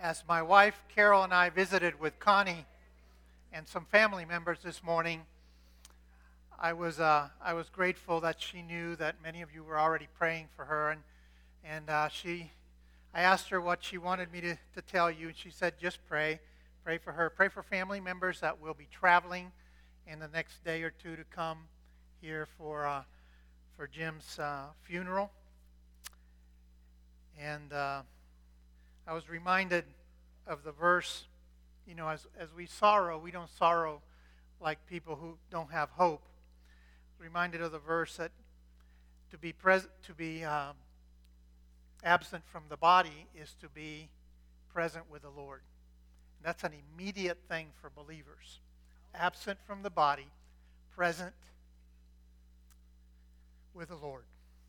As my wife Carol and I visited with Connie and some family members this morning, I was grateful that she knew that many of you were already praying for her, and I asked her what she wanted me to tell you, and she said just pray for her, pray for family members that will be traveling in the next day or two to come here for Jim's funeral, and I was reminded of the verse, as we sorrow, we don't sorrow like people who don't have hope. Reminded of the verse that to be absent from the body is to be present with the Lord. And that's an immediate thing for believers. Absent from the body, present with the Lord.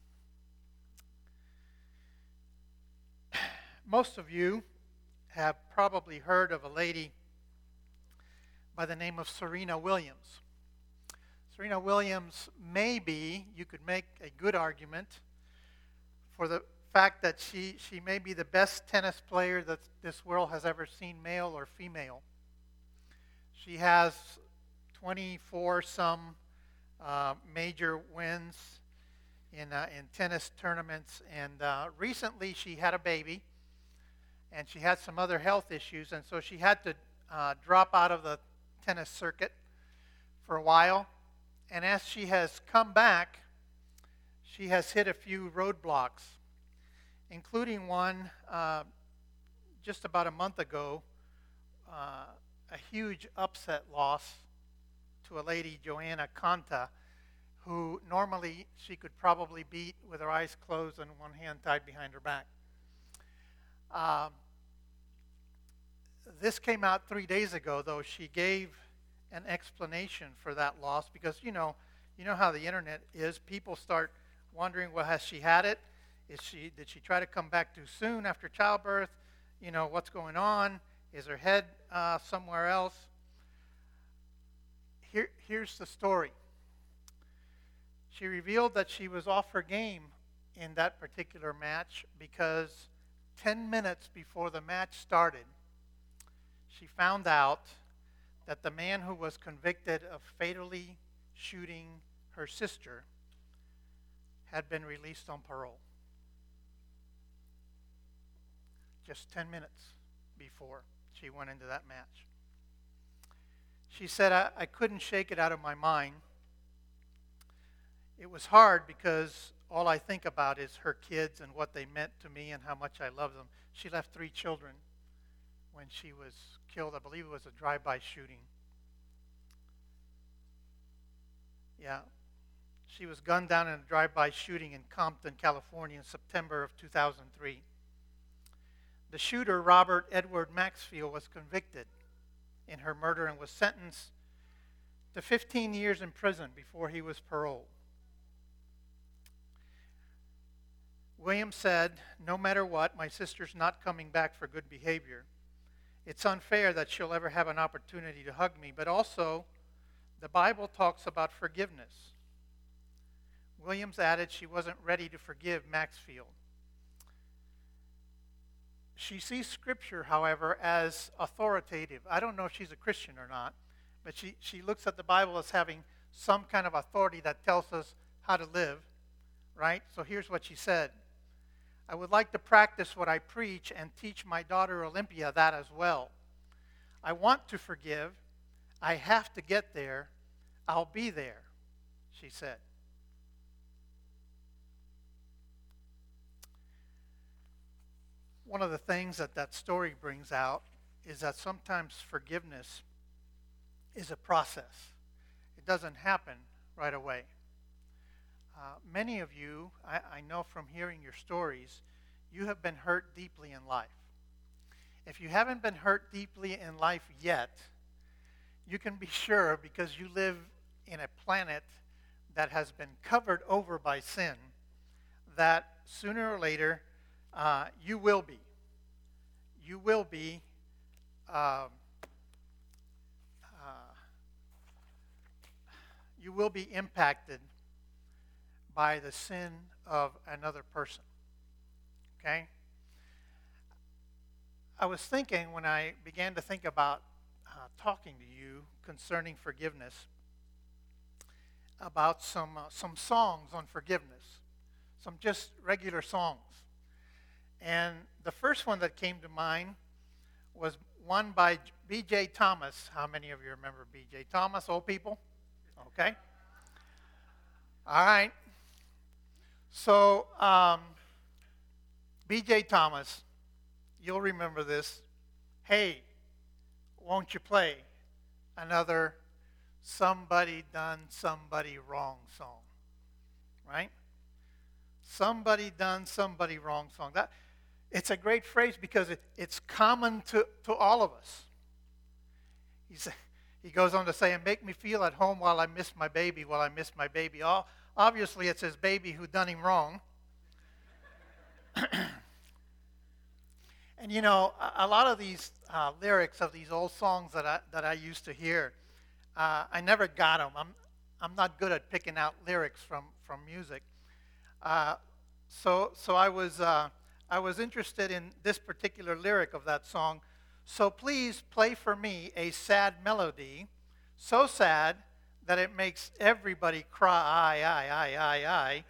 Most of you have probably heard of a lady by the name of Serena Williams. Serena Williams you could make a good argument for the fact that she may be the best tennis player that this world has ever seen, male or female. She has 24-some major wins in tennis tournaments, and recently she had a baby, and she had some other health issues, and so she had to drop out of the tennis circuit for a while. And as she has come back, she has hit a few roadblocks, including one just about a month ago, a huge upset loss to a lady, Joanna Konta, who normally she could probably beat with her eyes closed and one hand tied behind her back. This came out 3 days ago, though. She gave an explanation for that loss because you know how the internet is. People start wondering, well, has she had it? Did she try to come back too soon after childbirth? What's going on? Is her head somewhere else? Here's the story. She revealed that she was off her game in that particular match because 10 minutes before the match started, she found out that the man who was convicted of fatally shooting her sister had been released on parole. Just 10 minutes before she went into that match. She said, I couldn't shake it out of my mind. It was hard because all I think about is her kids and what they meant to me and how much I love them. She left 3 children when she was killed. I believe it was a drive-by shooting. Yeah. She was gunned down in a drive-by shooting in Compton, California in September of 2003. The shooter, Robert Edward Maxfield, was convicted in her murder and was sentenced to 15 years in prison before he was paroled. Williams said, no matter what, my sister's not coming back for good behavior. It's unfair that she'll ever have an opportunity to hug me, but also the Bible talks about forgiveness. Williams added she wasn't ready to forgive Maxfield. She sees Scripture, however, as authoritative. I don't know if she's a Christian or not, but she looks at the Bible as having some kind of authority that tells us how to live, right? So here's what she said. I would like to practice what I preach and teach my daughter Olympia that as well. I want to forgive. I have to get there. I'll be there, she said. One of the things that story brings out is that sometimes forgiveness is a process. It doesn't happen right away. Many of you, I know from hearing your stories, you have been hurt deeply in life. If you haven't been hurt deeply in life yet, you can be sure, because you live in a planet that has been covered over by sin, that sooner or later you will be. You will be impacted by the sin of another person. Okay? I was thinking when I began to think about talking to you concerning forgiveness, about some songs on forgiveness, some just regular songs. And the first one that came to mind was one by B.J. Thomas. How many of you remember B.J. Thomas, old people? Okay. All right. So, B.J. Thomas, you'll remember this. Hey, won't you play another Somebody Done Somebody Wrong song? Right? Somebody done somebody wrong song. It's a great phrase because it's common to all of us. He goes on to say, and make me feel at home while I miss my baby, while I miss my baby. Obviously, it's his baby who done him wrong. And you know, a lot of these lyrics of these old songs that I used to hear, I never got them. I'm not good at picking out lyrics from music. So I was interested in this particular lyric of that song. So please play for me a sad melody, so sad that it makes everybody cry, I.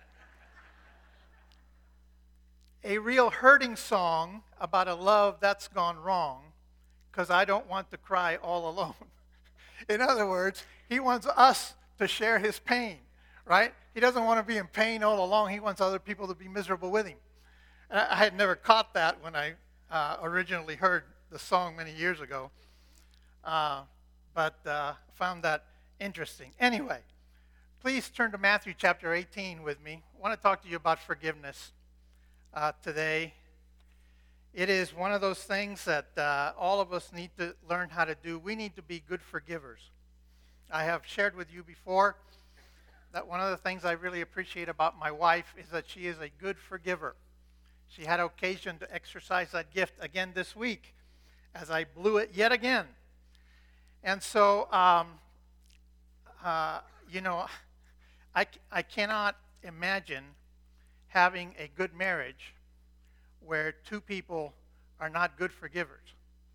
A real hurting song about a love that's gone wrong, because I don't want to cry all alone. In other words, he wants us to share his pain, right? He doesn't want to be in pain all along. He wants other people to be miserable with him. And I had never caught that when I originally heard the song many years ago, but found that interesting. Anyway, please turn to Matthew chapter 18 with me. I want to talk to you about forgiveness today. It is one of those things that all of us need to learn how to do. We need to be good forgivers. I have shared with you before that one of the things I really appreciate about my wife is that she is a good forgiver. She had occasion to exercise that gift again this week as I blew it yet again. And so, you know, I cannot imagine having a good marriage where two people are not good forgivers.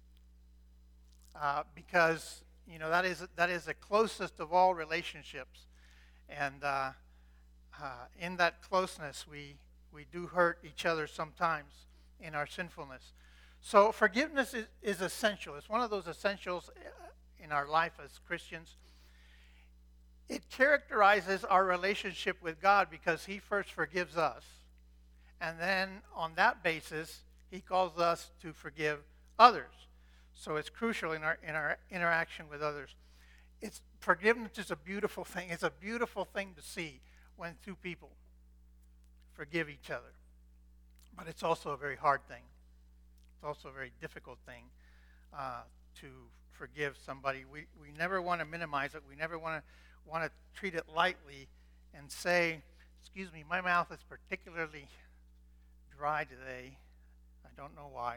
Because, you know, that is the closest of all relationships. And in that closeness, we do hurt each other sometimes in our sinfulness. So forgiveness is essential. It's one of those essentials in our life as Christians. It characterizes our relationship with God because he first forgives us. And then on that basis, he calls us to forgive others. So it's crucial in our interaction with others. Forgiveness is a beautiful thing. It's a beautiful thing to see when two people forgive each other. But it's also a very hard thing. It's also a very difficult thing to forgive somebody. We never want to minimize it. We never want to treat it lightly and say, excuse me, my mouth is particularly dry today. I don't know why.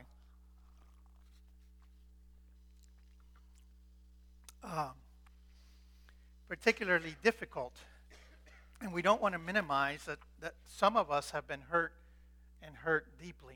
Particularly difficult. And we don't want to minimize that some of us have been hurt and hurt deeply.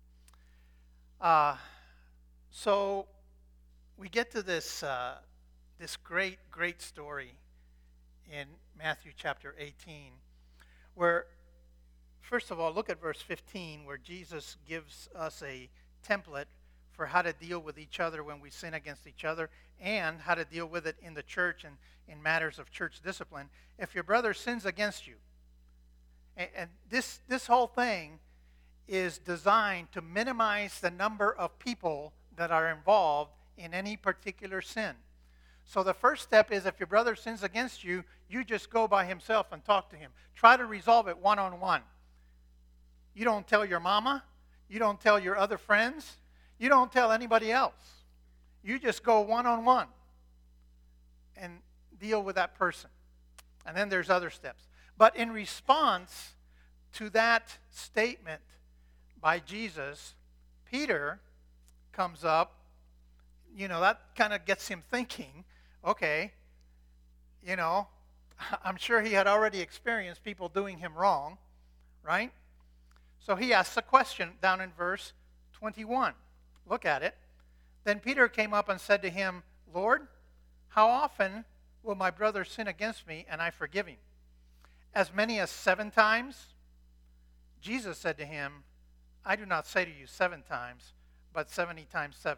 So we get to this great story in Matthew chapter 18, where, first of all, look at verse 15, where Jesus gives us a template for how to deal with each other when we sin against each other, and how to deal with it in the church and in matters of church discipline. If your brother sins against you, and this whole thing is designed to minimize the number of people that are involved in any particular sin. So the first step is, if your brother sins against you, you just go by himself and talk to him. Try to resolve it one-on-one. You don't tell your mama. You don't tell your other friends. You don't tell anybody else. You just go one-on-one and deal with that person. And then there's other steps. But in response to that statement by Jesus, Peter comes up. You know, that kind of gets him thinking, okay, you know, I'm sure he had already experienced people doing him wrong, right? So he asks a question down in verse 21. Look at it. Then Peter came up and said to him, Lord, how often will my brother sin against me and I forgive him? As many as 7 times? Jesus said to him, I do not say to you 7 times, but 70 times 7.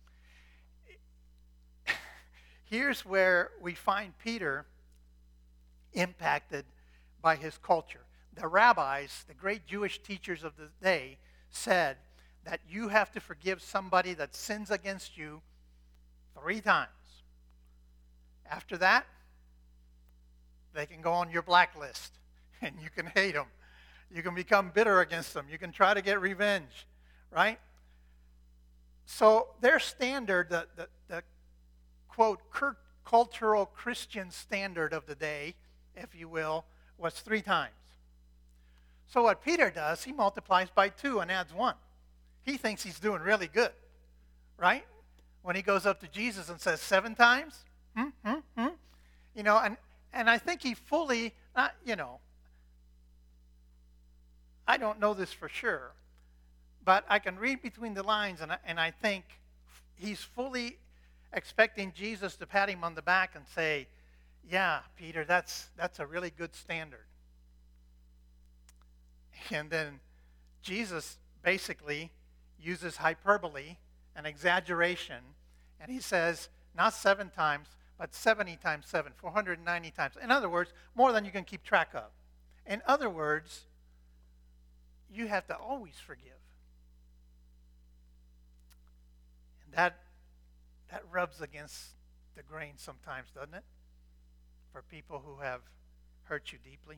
Here's where we find Peter impacted by his culture. The rabbis, the great Jewish teachers of the day, said that you have to forgive somebody that sins against you 3 times. After that, they can go on your blacklist, and you can hate them. You can become bitter against them. You can try to get revenge, right? So their standard, the quote, cultural Christian standard of the day, if you will, was 3 times. So what Peter does, he multiplies by 2 and adds 1. He thinks he's doing really good, right? When he goes up to Jesus and says 7 times, you know, and I think he fully, you know, I don't know this for sure, but I can read between the lines, and I think he's fully expecting Jesus to pat him on the back and say, yeah, Peter, that's a really good standard. And then Jesus basically uses hyperbole and exaggeration, and he says, not 7 times, but 70 times 7, 490 times. In other words, more than you can keep track of. In other words, you have to always forgive. And that rubs against the grain sometimes, doesn't it? For people who have hurt you deeply.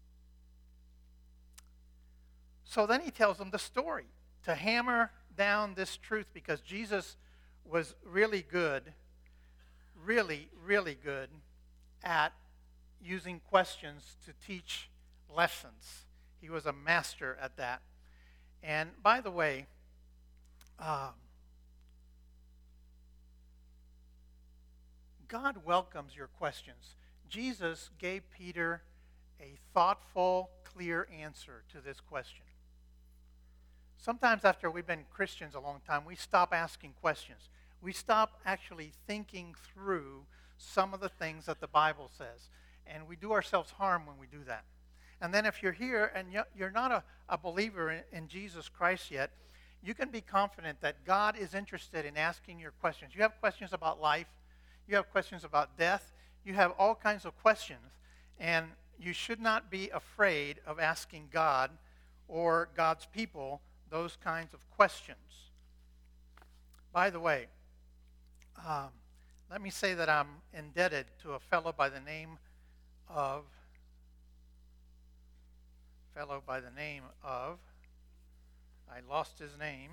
So then he tells them the story to hammer down this truth, because Jesus was really good, really, really good at using questions to teach lessons. He was a master at that. And by the way, God welcomes your questions. Jesus gave Peter a thoughtful, clear answer to this question. Sometimes after we've been Christians a long time, we stop asking questions. We stop actually thinking through some of the things that the Bible says. And we do ourselves harm when we do that. And then if you're here and you're not a believer in Jesus Christ yet, you can be confident that God is interested in asking your questions. You have questions about life. You have questions about death. You have all kinds of questions. And you should not be afraid of asking God or God's people those kinds of questions. By the way, let me say that I'm indebted to a fellow by the name of, I lost his name.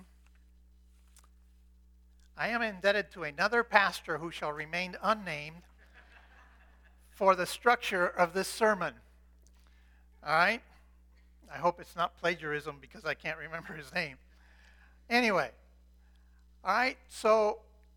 I am indebted to another pastor who shall remain unnamed for the structure of this sermon. All right? I hope it's not plagiarism because I can't remember his name. Anyway, all right, so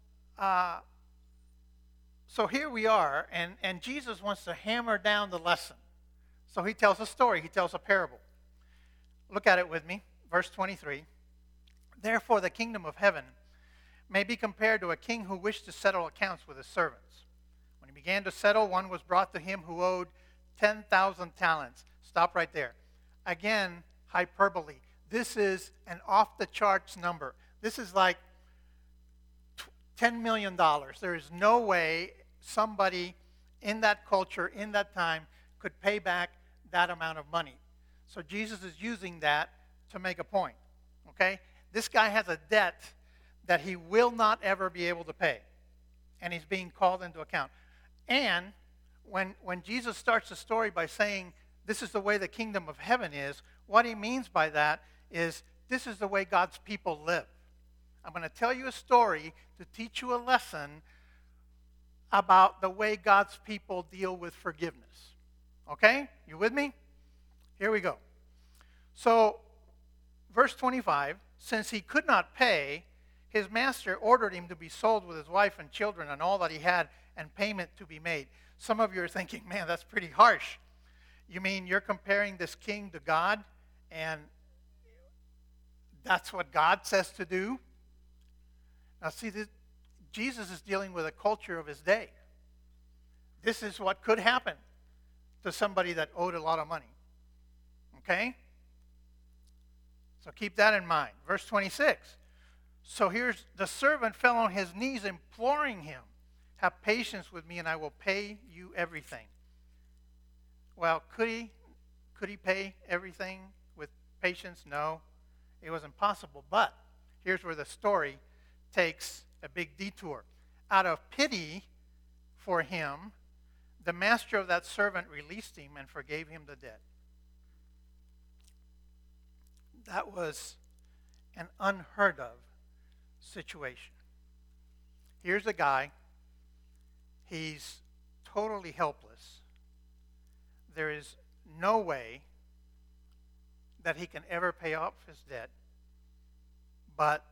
here we are, and Jesus wants to hammer down the lesson. So he tells a story. He tells a parable. Look at it with me, verse 23. Therefore, the kingdom of heaven may be compared to a king who wished to settle accounts with his servants. When he began to settle, one was brought to him who owed 10,000 talents. Stop right there. Again, hyperbole. This is an off-the-charts number. This is like $10 million. There is no way somebody in that culture, in that time, could pay back that amount of money. So Jesus is using that to make a point. Okay? This guy has a debt that he will not ever be able to pay. And he's being called into account. And when Jesus starts the story by saying, this is the way the kingdom of heaven is, what he means by that is this is the way God's people live. I'm going to tell you a story to teach you a lesson about the way God's people deal with forgiveness. Okay? You with me? Here we go. So, verse 25, since he could not pay, his master ordered him to be sold with his wife and children and all that he had, and payment to be made. Some of you are thinking, man, that's pretty harsh. You mean you're comparing this king to God, and that's what God says to do? Now see, Jesus is dealing with a culture of his day. This is what could happen to somebody that owed a lot of money. Okay? So keep that in mind. Verse 26. So here's the servant fell on his knees imploring him, have patience with me and I will pay you everything. Well, could he pay everything with patience? No, it was impossible. But here's where the story takes a big detour. Out of pity for him, the master of that servant released him and forgave him the debt. That was an unheard of situation. Here's a guy, he's totally helpless. There is no way that he can ever pay off his debt, but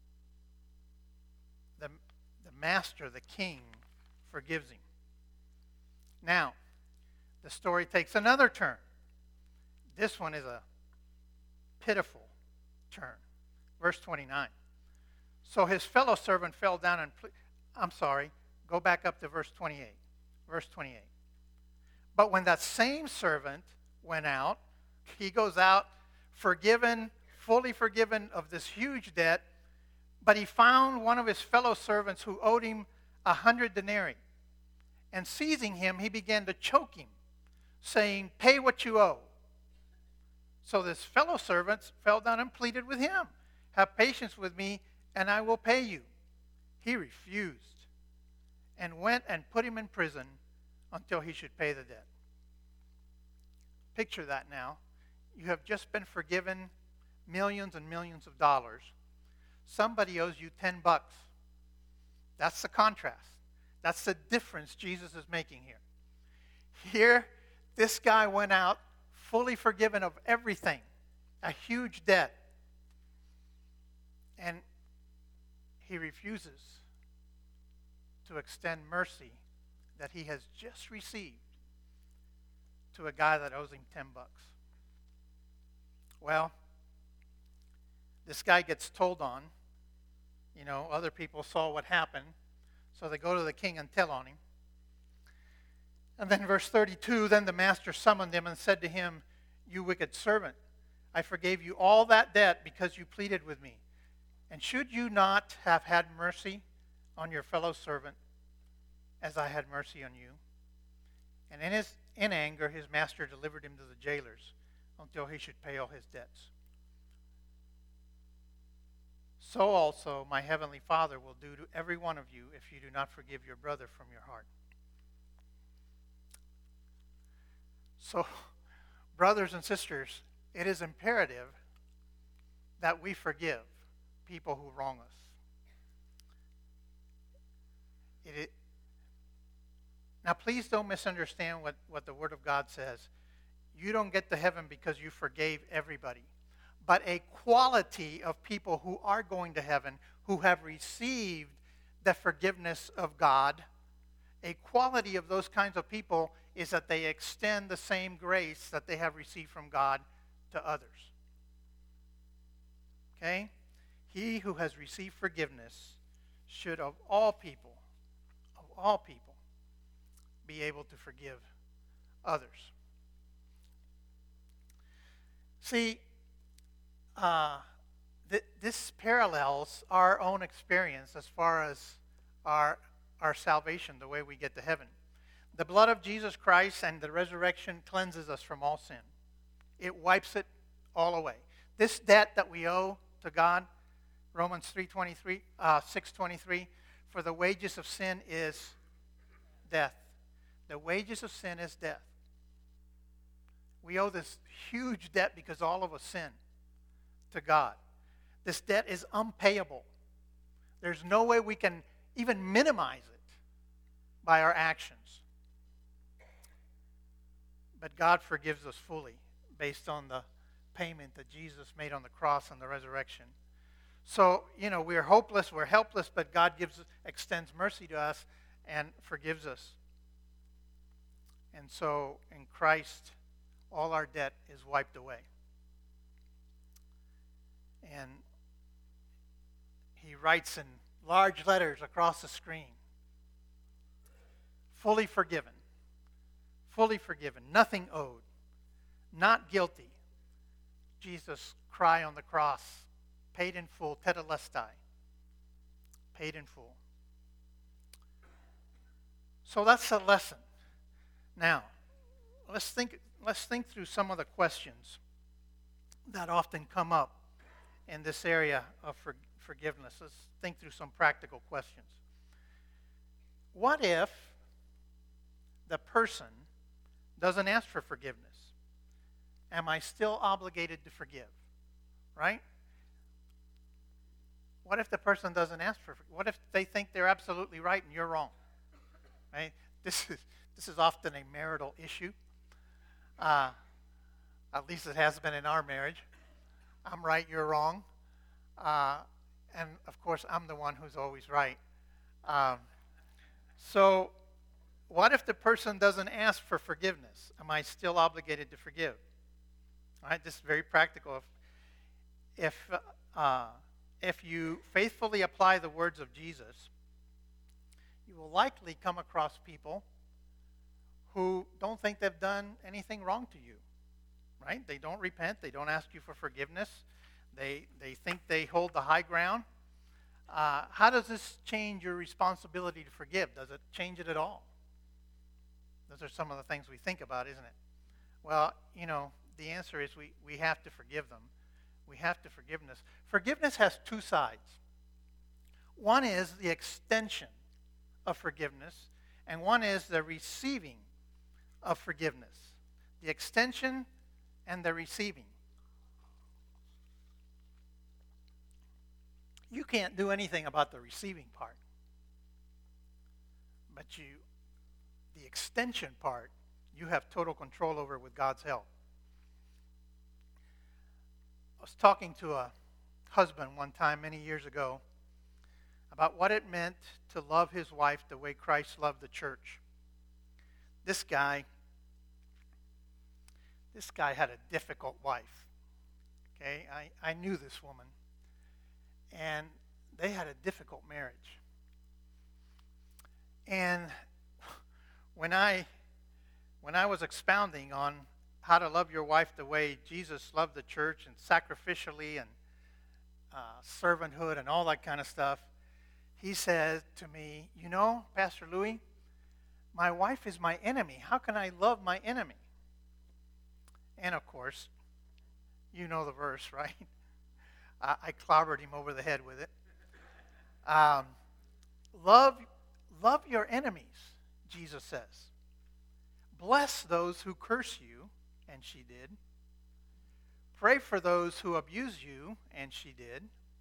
the master, the king, forgives him. Now, the story takes another turn. This one is a pitiful turn. Verse 29. So his fellow servant fell down and go back up to verse 28. Verse 28. But when that same servant went out, he goes out forgiven, fully forgiven of this huge debt, but he found one of his fellow servants who owed him 100 denarii. And seizing him, he began to choke him, saying, "Pay what you owe." So this fellow servant fell down and pleaded with him, "Have patience with me, and I will pay you." He refused and went and put him in prison until he should pay the debt. Picture that now. You have just been forgiven millions and millions of dollars. Somebody owes you $10. That's the contrast. That's the difference Jesus is making here. Here, this guy went out fully forgiven of everything, a huge debt. And he refuses to extend mercy that he has just received to a guy that owes him $10. Well, this guy gets told on. Other people saw what happened, so they go to the king and tell on him. And then verse 32, then the master summoned him and said to him, "You wicked servant, I forgave you all that debt because you pleaded with me. And should you not have had mercy on your fellow servant as I had mercy on you?" And in anger, his master delivered him to the jailers until he should pay all his debts. So also my heavenly Father will do to every one of you if you do not forgive your brother from your heart. So, brothers and sisters, it is imperative that we forgive people who wrong us. Now, please don't misunderstand what the Word of God says. You don't get to heaven because you forgave everybody. But a quality of people who are going to heaven, who have received the forgiveness of God, a quality of those kinds of people is that they extend the same grace that they have received from God to others. Okay? He who has received forgiveness should, of all people, be able to forgive others. See, this parallels our own experience as far as our salvation, the way we get to heaven. The blood of Jesus Christ and the resurrection cleanses us from all sin. It wipes it all away. This debt that we owe to God, Romans 6:23, for the wages of sin is death. The wages of sin is death. We owe this huge debt because all of us sin to God. This debt is unpayable. There's no way we can even minimize it by our actions. But God forgives us fully based on the payment that Jesus made on the cross and the resurrection. So, we're hopeless, we're helpless, but God extends mercy to us and forgives us. And so, in Christ, all our debt is wiped away. And he writes in large letters across the screen. Fully forgiven. Fully forgiven. Nothing owed. Not guilty. Jesus' cry on the cross. Paid in full. Tetelestai. Paid in full. So that's the lesson. Now, let's think through some of the questions that often come up in this area of forgiveness. Let's think through some practical questions. What if the person doesn't ask for forgiveness? Am I still obligated to forgive? Right? What if the person doesn't ask for forgiveness? What if they think they're absolutely right and you're wrong? Right? This is often a marital issue. At least it has been in our marriage. I'm right, you're wrong. And, of course, I'm the one who's always right. So what if the person doesn't ask for forgiveness? Am I still obligated to forgive? All right, this is very practical. If you faithfully apply the words of Jesus, you will likely come across people who don't think they've done anything wrong to you, right? They don't repent. They don't ask you for forgiveness. They think they hold the high ground. How does this change your responsibility to forgive? Does it change it at all? Those are some of the things we think about, isn't it? Well, the answer is we have to forgive them. We have to forgiveness. Forgiveness has two sides. One is the extension of forgiveness, and one is the receiving of forgiveness. The extension and the receiving. You can't do anything about the receiving part. But the extension part, you have total control over with God's help. I was talking to a husband one time many years ago about what it meant to love his wife the way Christ loved the church. This guy had a difficult wife. Okay, I knew this woman. And they had a difficult marriage. And when I was expounding on how to love your wife the way Jesus loved the church and sacrificially and servanthood and all that kind of stuff, he said to me, Pastor Louis, my wife is my enemy. How can I love my enemy? And of course, you know the verse, right? I clobbered him over the head with it. Love your enemies, Jesus says. Bless those who curse you, and she did. Pray for those who abuse you, and she did.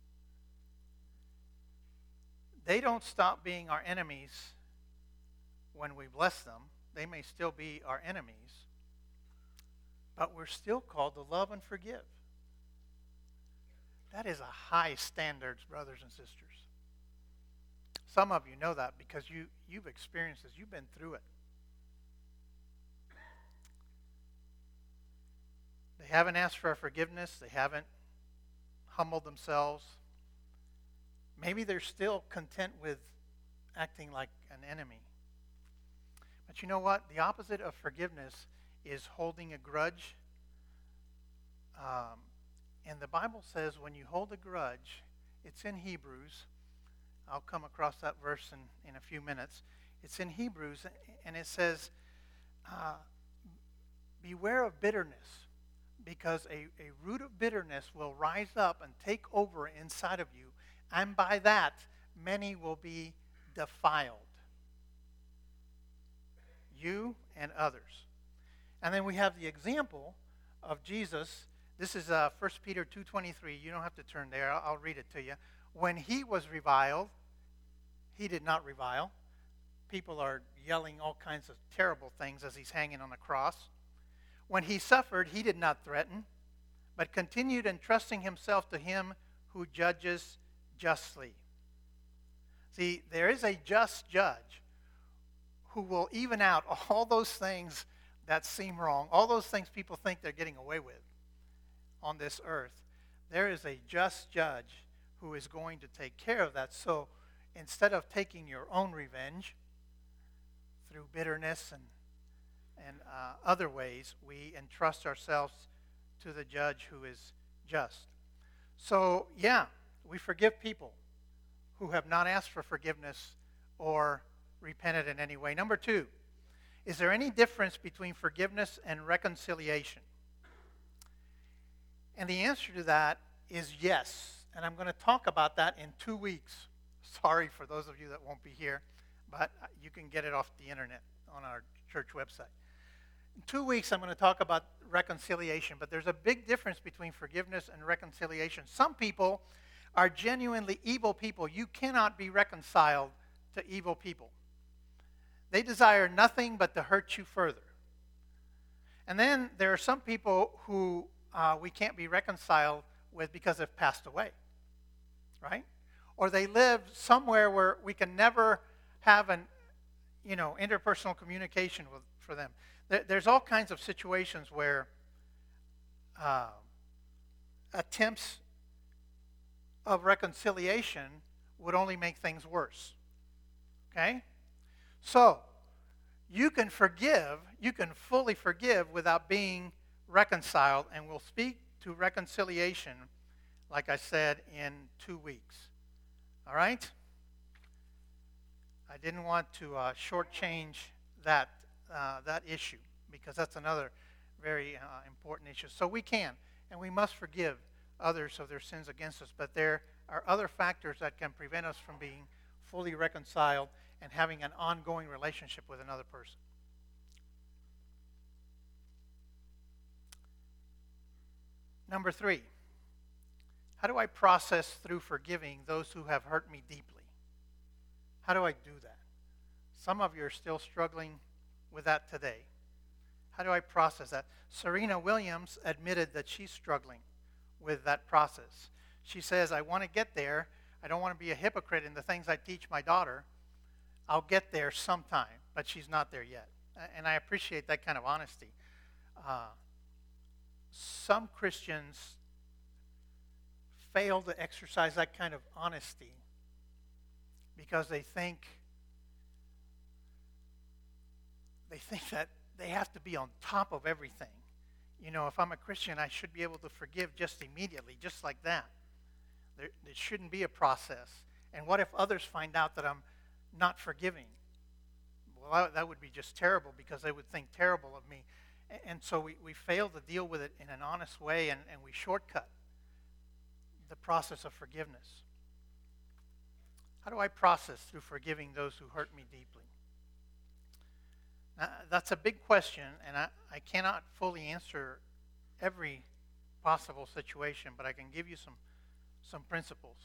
They don't stop being our enemies when we bless them. They may still be our enemies, but we're still called to love and forgive. That is a high standards, brothers and sisters. Some of you know that because you've experienced this. You've been through it. They haven't asked for forgiveness. They haven't humbled themselves. Maybe they're still content with acting like an enemy. But you know what? The opposite of forgiveness is holding a grudge. And the Bible says when you hold a grudge, it's in Hebrews. I'll come across that verse in a few minutes. It's in Hebrews, and it says, beware of bitterness, because a root of bitterness will rise up and take over inside of you, and by that, many will be defiled. You and others. And then we have the example of Jesus. This is 1 Peter 2:23. You don't have to turn there. I'll read it to you. When he was reviled, he did not revile. People are yelling all kinds of terrible things as he's hanging on the cross. When he suffered, he did not threaten, but continued entrusting himself to him who judges justly. See, there is a just judge who will even out all those things that seem wrong, all those things people think they're getting away with on this earth. There is a just judge who is going to take care of that. So instead of taking your own revenge through bitterness and other ways, we entrust ourselves to the judge who is just. So, yeah, we forgive people who have not asked for forgiveness or repented in any way. Number two, is there any difference between forgiveness and reconciliation? And the answer to that is yes. And I'm going to talk about that in 2 weeks. Sorry for those of you that won't be here, but you can get it off the internet on our church website. In 2 weeks, I'm going to talk about reconciliation, but there's a big difference between forgiveness and reconciliation. Some people are genuinely evil people. You cannot be reconciled to evil people. They desire nothing but to hurt you further. And then there are some people who we can't be reconciled with because they've passed away, right? Or they live somewhere where we can never have an, interpersonal communication for them. There's all kinds of situations where attempts of reconciliation would only make things worse. Okay? So, you can forgive, you can fully forgive without being reconciled, and we'll speak to reconciliation, like I said, in 2 weeks. All right? I didn't want to shortchange that issue, because that's another very important issue. So we can, and we must forgive others of their sins against us, but there are other factors that can prevent us from being fully reconciled and having an ongoing relationship with another person. Number 3, how do I process through forgiving those who have hurt me deeply? How do I do that? Some of you are still struggling with that today. How do I process that? Serena Williams admitted that she's struggling with that process. She says, I want to get there. I don't want to be a hypocrite in the things I teach my daughter. I'll get there sometime, but she's not there yet. And I appreciate that kind of honesty. Some Christians fail to exercise that kind of honesty because they think that they have to be on top of everything. If I'm a Christian, I should be able to forgive just immediately, just like that. There shouldn't be a process. And what if others find out that I'm not forgiving? Well, that would be just terrible, because they would think terrible of me. And so we fail to deal with it in an honest way, and we shortcut the process of forgiveness. How do I process through forgiving those who hurt me deeply? Now, that's a big question, and I cannot fully answer every possible situation, but I can give you some principles.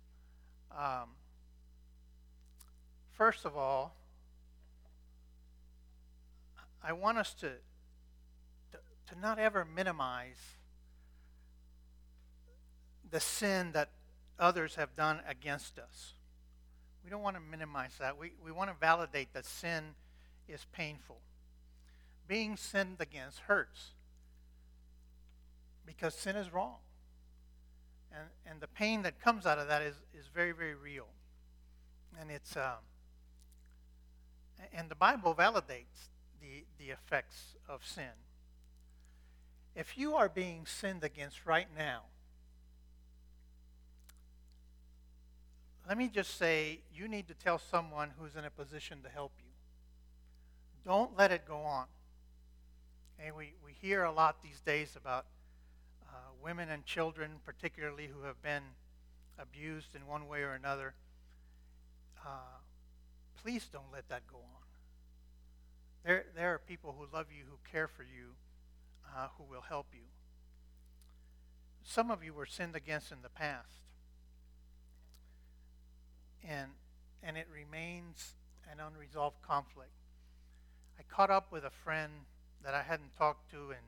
First of all, I want us to not ever minimize the sin that others have done against us. We don't want to minimize that. We want to validate that sin is painful. Being sinned against hurts, because sin is wrong. And the pain that comes out of that is very, very real. And it's and the Bible validates the effects of sin. If you are being sinned against right now, let me just say, you need to tell someone who's in a position to help you. Don't let it go on. And we hear a lot these days about women and children, particularly, who have been abused in one way or another. Please don't let that go on. There are people who love you, who care for you, who will help you. Some of you were sinned against in the past, and it remains an unresolved conflict. I caught up with a friend that I hadn't talked to in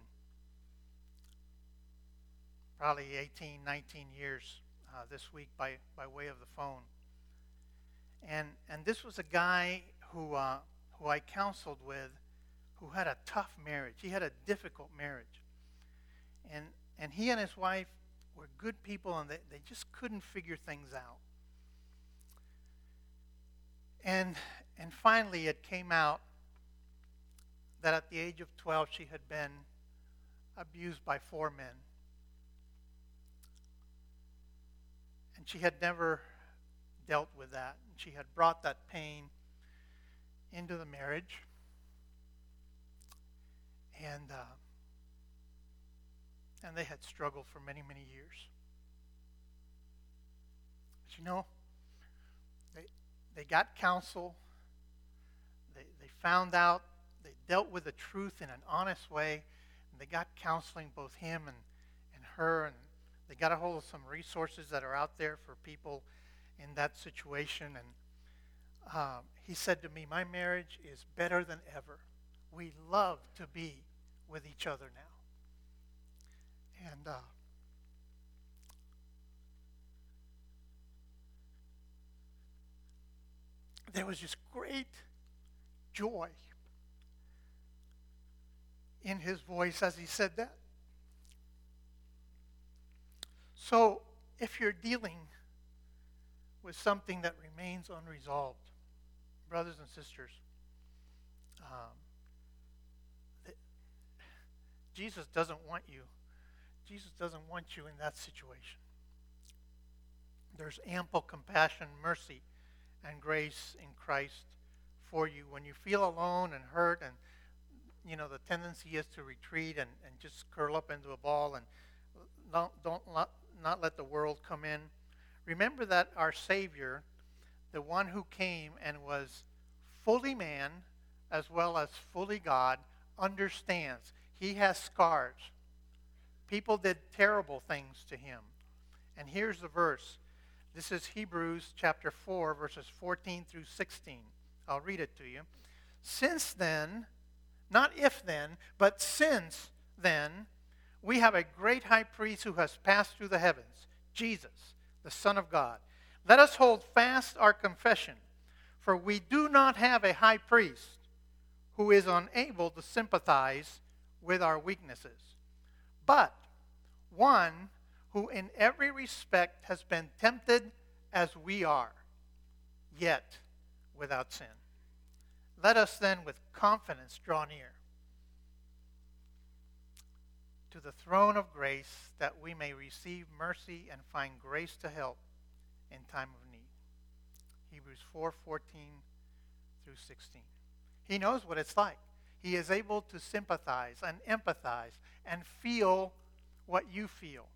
probably 18, 19 years this week by way of the phone. And this was a guy who I counseled with, who had a tough marriage. He had a difficult marriage. And he and his wife were good people, and they just couldn't figure things out. And finally it came out that at the age of 12 she had been abused by 4 men. And she had never dealt with that. She had brought that pain into the marriage. And they had struggled for many, many years. But you know, they got counsel. They found out. They dealt with the truth in an honest way. And they got counseling, both him and her. And they got a hold of some resources that are out there for people in that situation. And he said to me, my marriage is better than ever. We love to be with each other now. And there was just great joy in his voice as he said that. So if you're dealing with something that remains unresolved, brothers and sisters, Jesus doesn't want you. Jesus doesn't want you in that situation. There's ample compassion, mercy, and grace in Christ for you. When you feel alone and hurt, and you know the tendency is to retreat and just curl up into a ball and not let the world come in. Remember that our Savior, the one who came and was fully man as well as fully God, understands. He has scars. People did terrible things to him. And here's the verse. This is Hebrews chapter 4, verses 14 through 16. I'll read it to you. Since then, not if then, but since then, we have a great high priest who has passed through the heavens, Jesus, the Son of God. Let us hold fast our confession, for we do not have a high priest who is unable to sympathize with our weaknesses, but one who in every respect has been tempted as we are, yet without sin. Let us then with confidence draw near to the throne of grace, that we may receive mercy and find grace to help in time of need. Hebrews 4:14 through 16. He knows what it's like. He is able to sympathize and empathize and feel what you feel.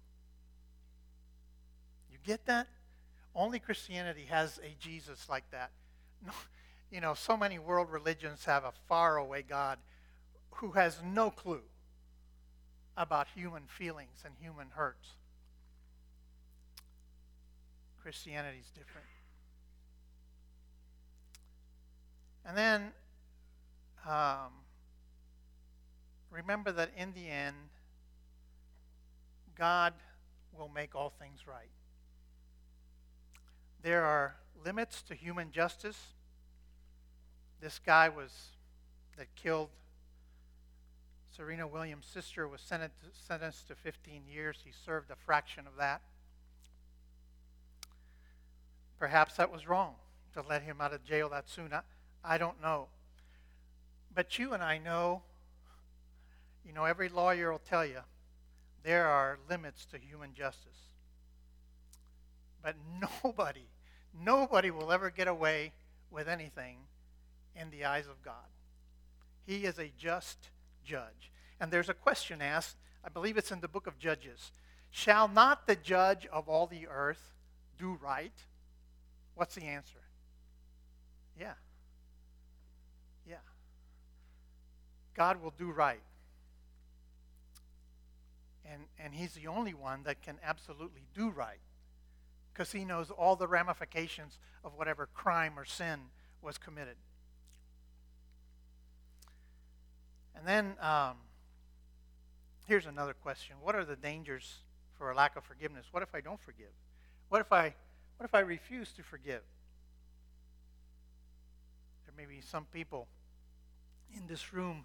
You get that? Only Christianity has a Jesus like that. No, you know, so many world religions have a faraway God who has no clue about human feelings and human hurts. Christianity is different. And then remember that in the end, God will make all things right. There are limits to human justice. This guy that killed Serena Williams' sister was sentenced to 15 years. He served a fraction of that. Perhaps that was wrong to let him out of jail that soon. I don't know. But you and I know, every lawyer will tell you, there are limits to human justice. But nobody will ever get away with anything in the eyes of God. He is a just judge. And there's a question asked, I believe it's in the book of Judges. Shall not the judge of all the earth do right? What's the answer? Yeah. Yeah. God will do right. And he's the only one that can absolutely do right, because he knows all the ramifications of whatever crime or sin was committed. And then here's another question. What are the dangers for a lack of forgiveness? What if I don't forgive? What if I refuse to forgive? There may be some people in this room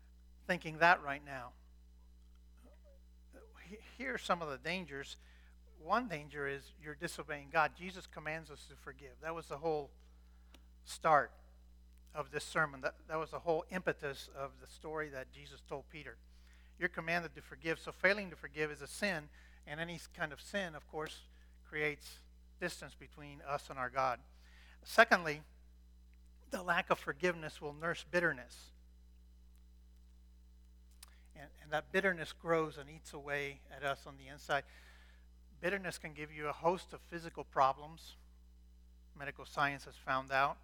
thinking that right now. Here are some of the dangers. one danger is you're disobeying God. Jesus commands us to forgive. That was the whole start of this sermon. That was the whole impetus of the story that Jesus told Peter. You're commanded to forgive, so failing to forgive is a sin, and any kind of sin, of course, creates distance between us and our God. Secondly, the lack of forgiveness will nurse bitterness. And that bitterness grows and eats away at us on the inside. Bitterness can give you a host of physical problems. Medical science has found out.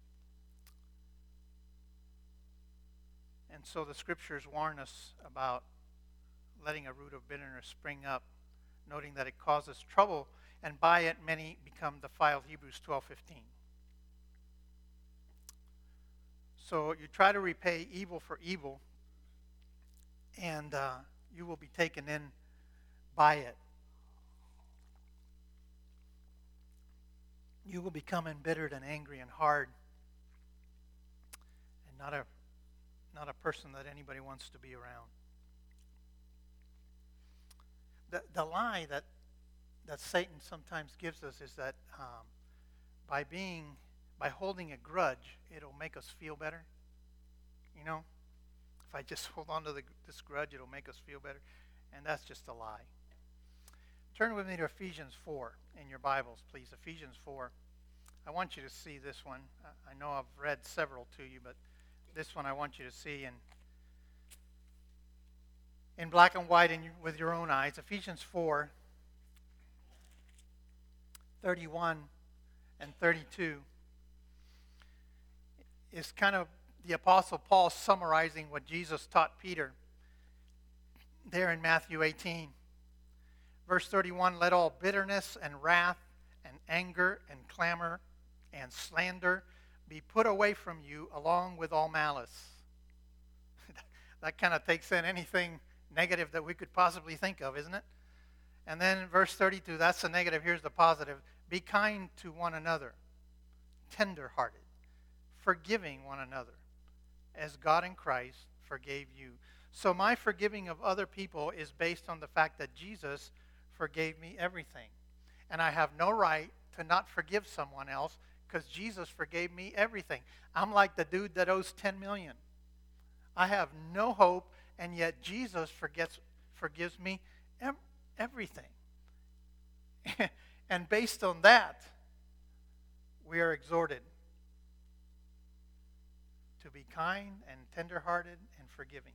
And so the scriptures warn us about letting a root of bitterness spring up, noting that it causes trouble, and by it many become defiled, Hebrews 12:15. So you try to repay evil for evil, and you will be taken in by it. You will become embittered and angry and hard, and not a person that anybody wants to be around. The lie that Satan sometimes gives us is that by holding a grudge, it'll make us feel better. You know, if I just hold on to this grudge, it'll make us feel better. And that's just a lie. Turn with me to Ephesians 4 in your Bibles, please. Ephesians 4. I want you to see this one. I know I've read several to you, but this one I want you to see in black and white and with your own eyes. Ephesians 4, 31 and 32 is kind of the Apostle Paul summarizing what Jesus taught Peter there in Matthew 18. Verse 31, let all bitterness and wrath and anger and clamor and slander be put away from you along with all malice. That kind of takes in anything negative that we could possibly think of, isn't it? And then verse 32, that's the negative. Here's the positive. Be kind to one another, tender-hearted, forgiving one another, as God in Christ forgave you. So my forgiving of other people is based on the fact that Jesus forgave me everything. And I have no right to not forgive someone else because Jesus forgave me everything. I'm like the dude that owes $10 million. I have no hope, and yet Jesus forgives me everything. And based on that, we are exhorted to be kind and tenderhearted and forgiving.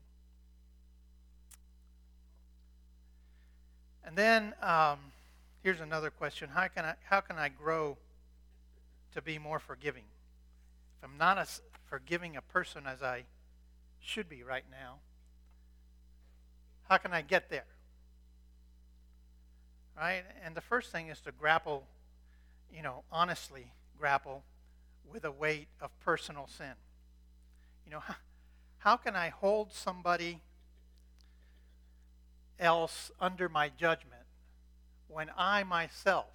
And then here's another question: How can I grow to be more forgiving? If I'm not as forgiving a person as I should be right now, how can I get there? Right? And the first thing is to grapple, honestly grapple with the weight of personal sin. How can I hold somebody else under my judgment when I myself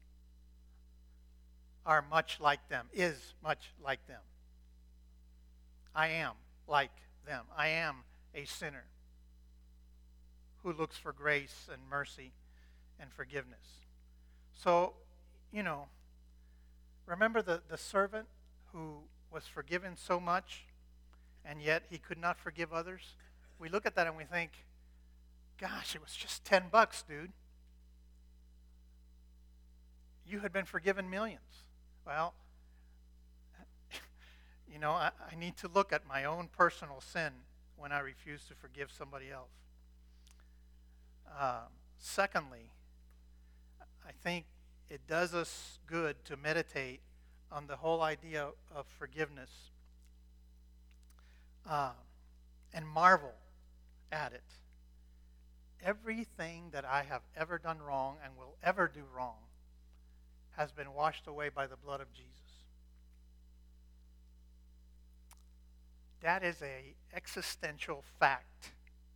are much like them, is much like them? I am like them. I am a sinner who looks for grace and mercy and forgiveness. So, remember the servant who was forgiven so much and yet he could not forgive others? We look at that and we think, gosh, it was just $10, dude. You had been forgiven millions. Well, I need to look at my own personal sin when I refuse to forgive somebody else. Secondly, I think it does us good to meditate on the whole idea of forgiveness and marvel at it. Everything that I have ever done wrong and will ever do wrong has been washed away by the blood of Jesus. That is an existential fact.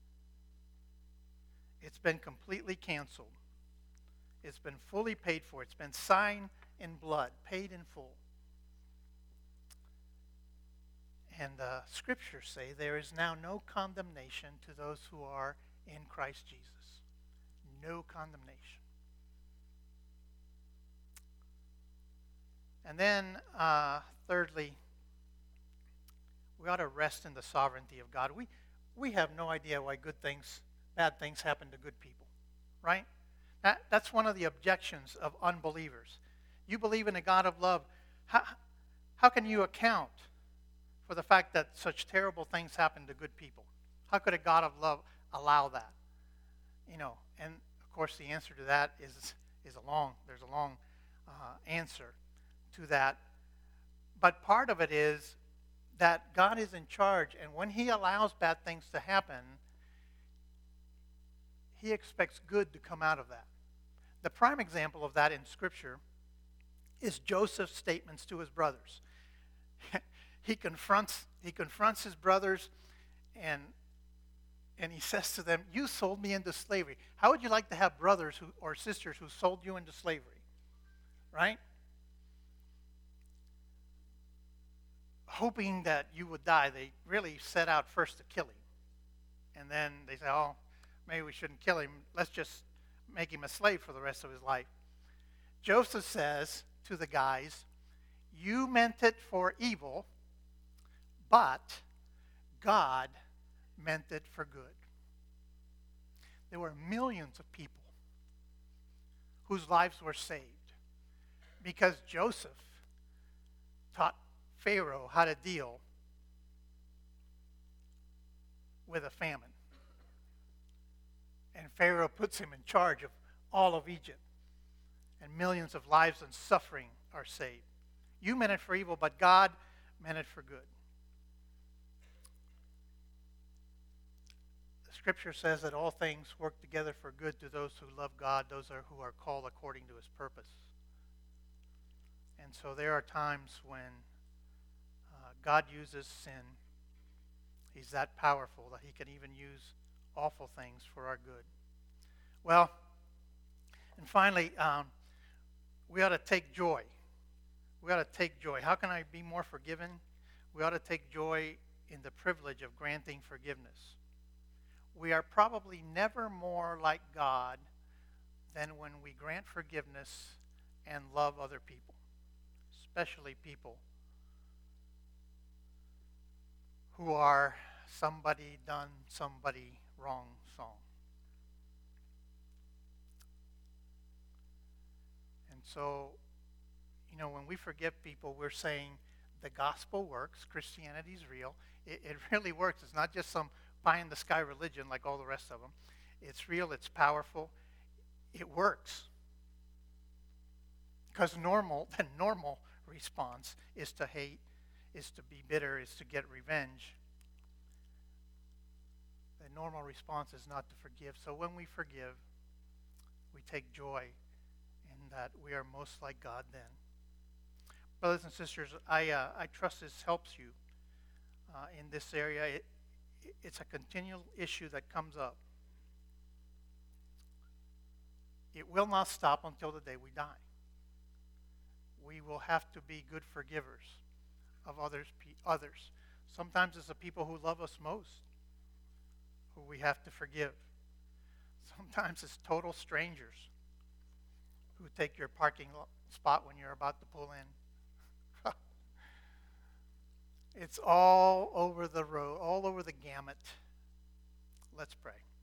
It's been completely canceled. It's been fully paid for. It's been signed in blood, paid in full. And the scriptures say there is now no condemnation to those who are in Christ Jesus. No condemnation. And then, thirdly, we ought to rest in the sovereignty of God. We have no idea why bad things happen to good people, right? That's one of the objections of unbelievers. You believe in a God of love. How can you account for the fact that such terrible things happen to good people? How could a God of love allow that? And of course the answer to that there's a long answer to that. But part of it is that God is in charge, and when he allows bad things to happen, he expects good to come out of that. The prime example of that in Scripture is Joseph's statements to his brothers. He confronts his brothers, and he says to them, "You sold me into slavery." How would you like to have brothers or sisters who sold you into slavery? Right? Hoping that you would die, they really set out first to kill him. And then they say, "Oh, maybe we shouldn't kill him. Let's just make him a slave for the rest of his life." Joseph says to the guys, "You meant it for evil, but God meant it for good." There were millions of people whose lives were saved because Joseph taught Pharaoh how to deal with a famine. And Pharaoh puts him in charge of all of Egypt. And millions of lives and suffering are saved. You meant it for evil, but God meant it for good. The Scripture says that all things work together for good to those who love God, those who are called according to his purpose. And so there are times when God uses sin. He's that powerful that he can even use awful things for our good. Well, and finally, we ought to take joy. We ought to take joy. How can I be more forgiven? We ought to take joy in the privilege of granting forgiveness. We are probably never more like God than when we grant forgiveness and love other people, especially people who are somebody done somebody wrong song. And so, when we forgive people, we're saying the gospel works, Christianity's real. It really works. It's not just some pie-in-the-sky religion like all the rest of them. It's real, it's powerful, it works. Because the normal response is to hate, is to be bitter, is to get revenge. The normal response is not to forgive. So when we forgive, we take joy in that we are most like God then. Brothers and sisters, I trust this helps you in this area. It's a continual issue that comes up. It will not stop until the day we die. We will have to be good forgivers of others. Sometimes it's the people who love us most who we have to forgive. Sometimes it's total strangers who take your parking spot when you're about to pull in. It's all over the road, all over the gamut. Let's pray.